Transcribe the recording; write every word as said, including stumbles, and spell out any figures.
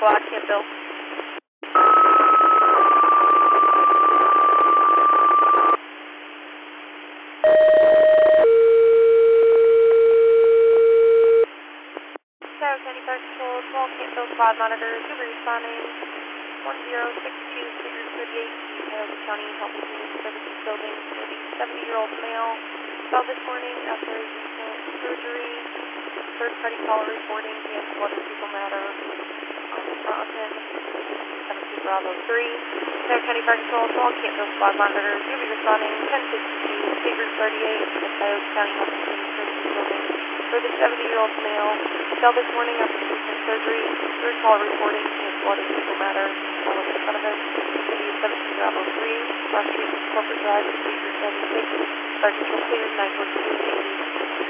Black, Campbell. South County Fire Control, twelve Campbell Squad Monitor, super responding, one zero six two, figure thirty-eight, Cuyahoga County Health and Human Services Building, for the seventy-year-old male, fell this morning after a recent surgery. Third-party caller reporting he has blood and fecal matter on the front of him. seven two Bravo three. South County Fire Control, twelve Campbell Squad Monitor, you'll be responding ten fifty-two, figure thirty-eight, to the Cuyahoga County Health and Human Services Building, for the seventy-year-old male, fell this morning after recent surgery. Third call reporting he has blood and fecal matter all in front of him. City seventeen Bravo three, Cross Street, Corporate Drive, procedure seventy-six. Fire Control cleared nine one two eighty.